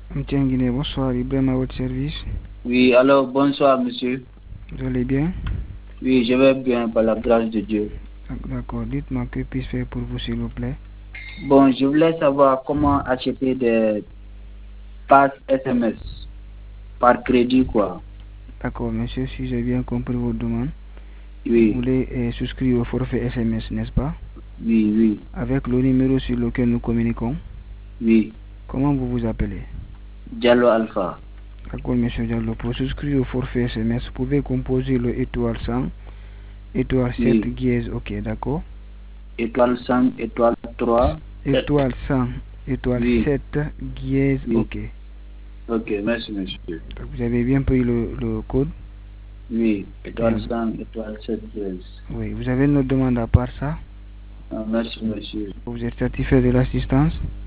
Tiens Guinée, bonsoir, Ibrahim à votre service. Oui, alors bonsoir monsieur. Vous allez bien? Oui, je vais bien par la grâce de Dieu. D'accord, dites-moi que puis-je faire pour vous s'il vous plaît? Bon, je voulais savoir comment acheter des passes SMS par crédit quoi. D'accord, monsieur, si j'ai bien compris votre demande, vous Oui, voulez souscrire au forfait SMS, n'est-ce pas? oui, oui, Avec le numéro sur lequel nous communiquons. oui. Comment vous vous appelez? Diallo Alpha. D'accord, monsieur Diallo, pour souscrire au forfait SMS, vous pouvez composer le étoile 100, étoile 7, Oui. dièse, ok, d'accord? Étoile 5, étoile 3, 7. Étoile 100, étoile Oui, 7, dièse, oui. ok. Ok, merci monsieur. Donc, vous avez bien pris le code? Oui, Bien, étoile 5, étoile 7, 13. oui, vous avez une autre demande à part ça? Ah, merci monsieur. Vous êtes satisfait de l'assistance?